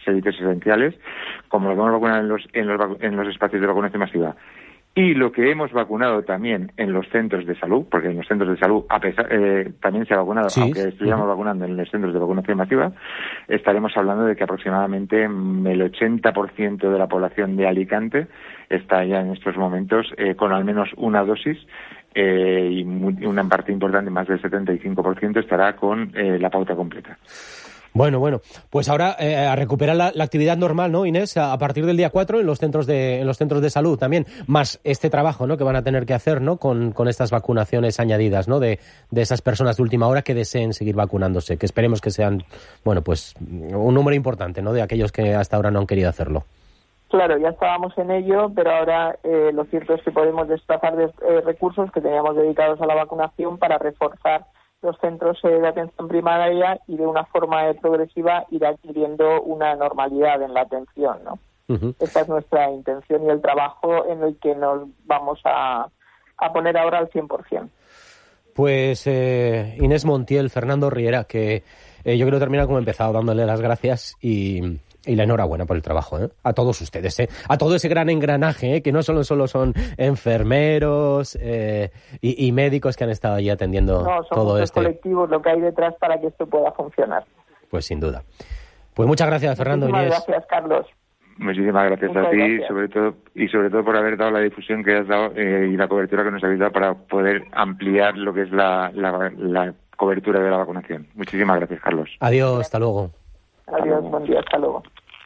servicios esenciales, como lo que hemos vacunado en los espacios de vacunación masiva. Y lo que hemos vacunado también en los centros de salud, porque en los centros de salud también se ha vacunado, sí, aunque estuviéramos vacunando en los centros de vacunación masiva, estaremos hablando de que aproximadamente el 80% de la población de Alicante está ya en estos momentos con al menos una dosis, y una parte importante, más del 75%, estará con la pauta completa. Bueno, pues ahora a recuperar la actividad normal, ¿no, Inés? A partir del día 4 en los centros de salud también, más este trabajo, ¿no?, que van a tener que hacer, ¿no?, con estas vacunaciones añadidas, ¿no?, de esas personas de última hora que deseen seguir vacunándose, que esperemos que sean, bueno, pues un número importante, ¿no?, de aquellos que hasta ahora no han querido hacerlo. Claro, ya estábamos en ello, pero ahora lo cierto es que podemos desplazar recursos que teníamos dedicados a la vacunación para reforzar los centros de atención primaria y de una forma progresiva ir adquiriendo una normalidad en la atención, ¿no? Uh-huh. Esta es nuestra intención y el trabajo en el que nos vamos a poner ahora al 100%. Pues Inés Montiel, Fernando Riera, que yo quiero terminar como he empezado, dándole las gracias y la enhorabuena por el trabajo, a todos ustedes, a todo ese gran engranaje, que no solo son enfermeros y médicos que han estado allí atendiendo todo este colectivos lo que hay detrás para que esto pueda funcionar. Pues sin duda. Pues muchas gracias, Fernando. Muchísimas Inés. Gracias, Carlos. Muchísimas gracias a ti, sobre todo por haber dado la difusión que has dado y la cobertura que nos habéis dado para poder ampliar lo que es la cobertura de la vacunación. Muchísimas gracias, Carlos. Adiós, hasta luego. Adiós, buen día, hasta luego.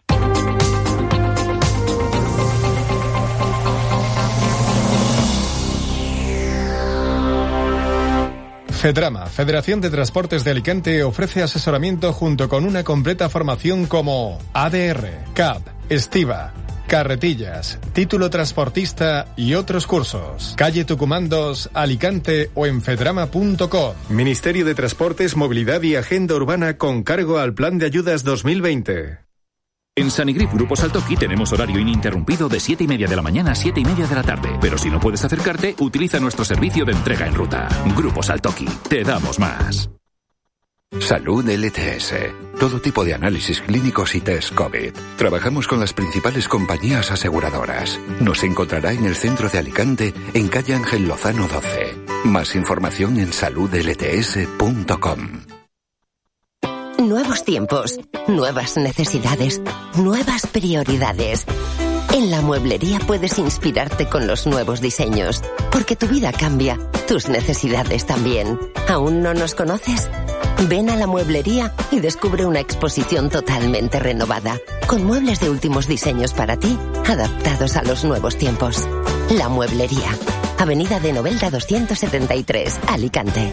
FEDRAMA, Federación de Transportes de Alicante, ofrece asesoramiento junto con una completa formación como ADR, CAP, Estiva, carretillas, título transportista y otros cursos. Calle Tucumán 2, Alicante o en fedrama.com. Ministerio de Transportes, Movilidad y Agenda Urbana con cargo al Plan de Ayudas 2020. En Sanigrip Grupo Saltoki tenemos horario ininterrumpido de 7:30 de la mañana a 7:30 de la tarde. Pero si no puedes acercarte, utiliza nuestro servicio de entrega en ruta. Grupo Saltoki, te damos más. Salud LTS. Todo tipo de análisis clínicos y test COVID. Trabajamos con las principales compañías aseguradoras. Nos encontrará en el centro de Alicante, en calle Ángel Lozano 12. Más información en saludlts.com. Nuevos tiempos, nuevas necesidades, nuevas prioridades. En la mueblería puedes inspirarte con los nuevos diseños, porque tu vida cambia, tus necesidades también. ¿Aún no nos conoces? Ven a la mueblería y descubre una exposición totalmente renovada, con muebles de últimos diseños para ti, adaptados a los nuevos tiempos. La Mueblería, Avenida de Novelda 273, Alicante.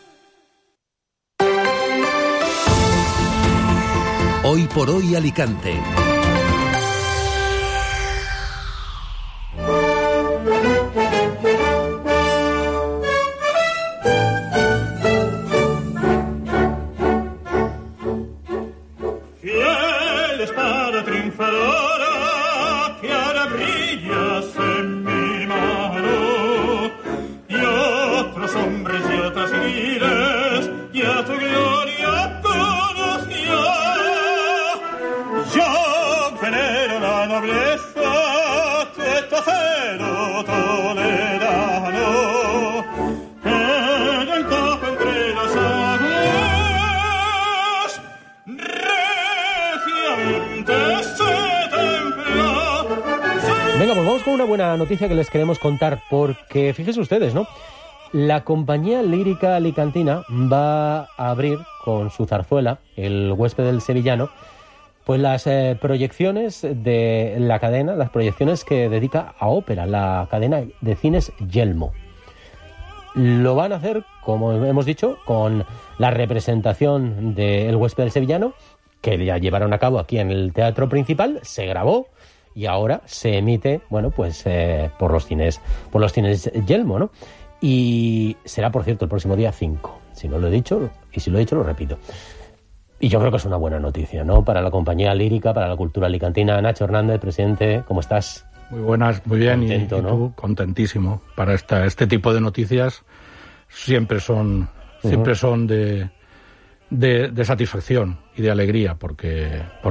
Hoy por hoy Alicante. Fiel espada triunfadora que ahora brillas en mi mano, y otros hombres y otras vidas ya tu gloria conoció. Yo venero la nobleza de tu acero toledano, en el tope entre las aguas reciamente se templó. Venga, pues vamos con una buena noticia que les queremos contar, porque fíjense ustedes, ¿no? La compañía lírica alicantina va a abrir con su zarzuela, El huésped del sevillano, pues las proyecciones de la cadena, las proyecciones que dedica a ópera, la cadena de cines Yelmo. Lo van a hacer, como hemos dicho, con la representación de El huésped del sevillano, que ya llevaron a cabo aquí en el Teatro Principal, se grabó y ahora se emite, bueno, pues por los cines Yelmo, ¿no? Y será, por cierto, el próximo día 5. Si no lo he dicho, y si lo he dicho, lo repito. Y yo creo que es una buena noticia, ¿no? Para la compañía lírica, para la cultura alicantina. Nacho Hernández, presidente, ¿cómo estás? Muy buenas, muy bien. Contento, y ¿no? tú, contentísimo. Para este tipo de noticias siempre son de satisfacción y de alegría, porque